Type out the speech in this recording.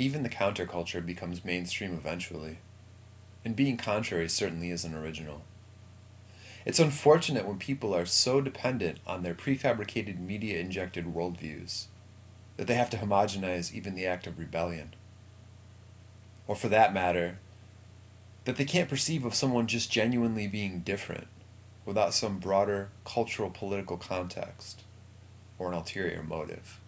Even the counterculture becomes mainstream eventually, and being contrary certainly isn't original. It's unfortunate when people are so dependent on their prefabricated media-injected worldviews that they have to homogenize even the act of rebellion. Or for that matter, that they can't perceive of someone just genuinely being different without some broader cultural political context or an ulterior motive.